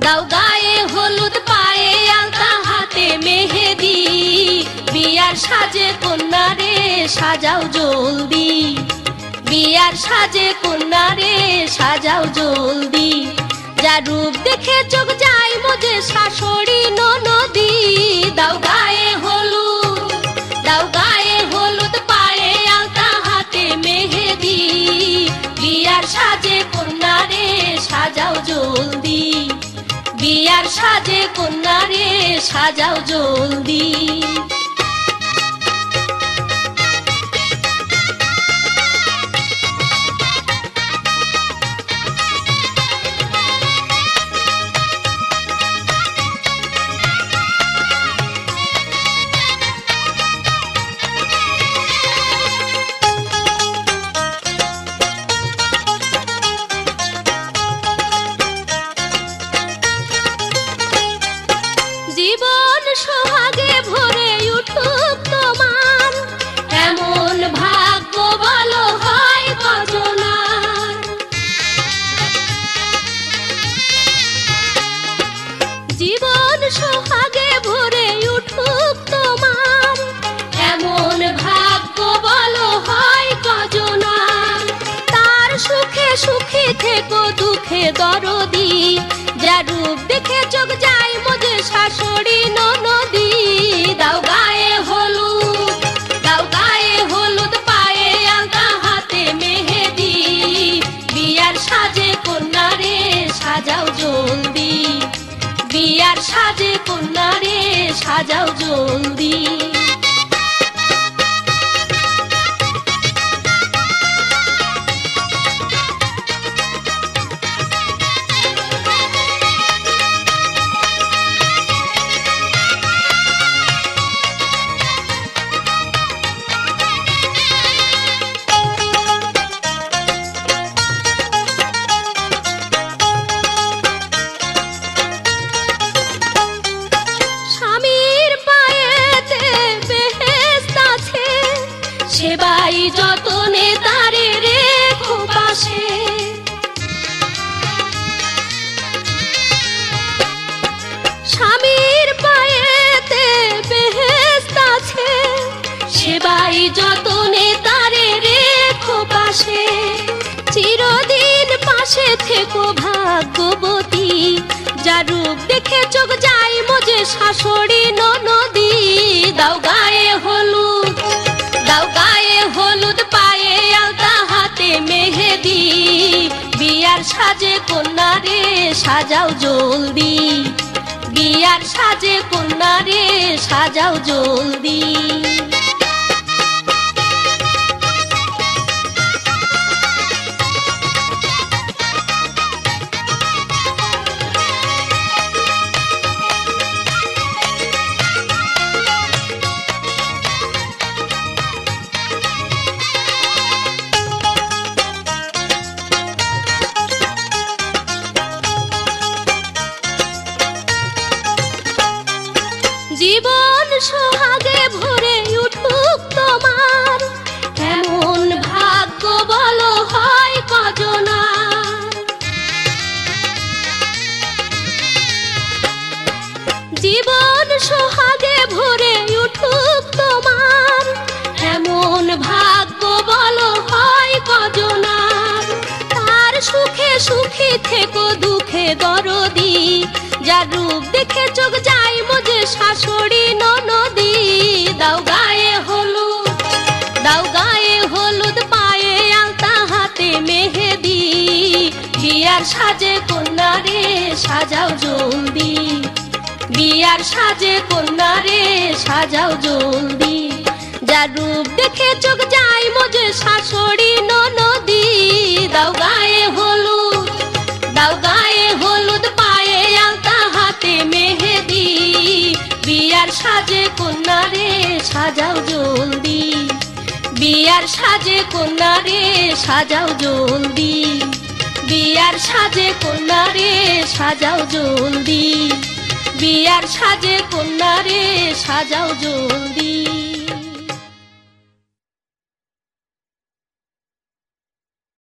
দাও গায়ে হলুদ পায়ে আলতা হাতে মেহেদি বিয়ার সাজে কন্যা রে সাজাও জলদি বিয়ার সাজে কন্যা রে সাজাও জলদি যা রূপ দেখে চোখ যায় মজে শাশুড়ি ননদি দাও গায়ে হলুদ পায়ে আলতা হাতে মেহেদি বিয়ার সাজে কন্যা রে সাজাও জলদি বিয়ার সাজে কন্যা রে সাজাও জলদি জীবন সোহাগে ভরে উঠুক তোমার এমন ভাগ্য ভালো হয় কজনার জীবন সোহাগে ভরে উঠুক তোমার এমন ভাগ্য ভালো হয় কজনার তার সুখে সুখী থেকো দুঃখে দরদি যা রূপ দেখে চোখ যায় মজে শাশুড়ি ননদি দাও গায়ে হলুদ পায়ে আলতা হাতে মেহেদি বিয়ার সাজে কন্যা রে সাজাও জলদি বিয়ার সাজে কন্যা রে সাজাও জলদি সেবাই যতনে তারে রেখো পাশে স্বামীর পায়েতে বেহেশত আছে সেবাই যতনে তারে রেখো পাশে চিরদিন পাশে থেকো ভাগ্যবতী যা রূপ দেখে চোখ যায় মজে শাশুড়ি ননদি দাও গায়ে হলুদ পায়ে আলতা হাতে মেহেদি বিয়ার সাজে কন্যা রে সাজাও জলদি বিয়ার সাজে কন্যা রে সাজাও জলদি জীবন সোহাগে ভরে উঠুক তোমার এমন ভাগ্য ভালো হয় কজনার জীবন সোহাগে ভরে উঠুক তোমার এমন ভাগ্য ভালো হয় কজনার তার সুখে সুখী থেকো দুঃখে দরদি যা রূপ দেখে চোখ যায় মজে শাশুড়ি ননদি দাও গায়ে হলুদ পায়ে আলতা হাতে মেহেদি বিয়ার সাজে কন্যা রে সাজাও জলদি বিয়ার সাজে কন্যা রে সাজাও জলদি যা রূপ দেখে চোখ যায় মজে শাশুড়ি ননদি দাও গায়ে হলুদ পায়ে আলতা হাতে মেহেদি বিয়ার সাজে কন্যা রে সাজাও জলদি বিয়ার সাজে কন্যা রে সাজাও জলদি বিয়ার সাজে কন্যা রে সাজাও জলদি বিয়ার সাজে কন্যা রে সাজাও জলদি।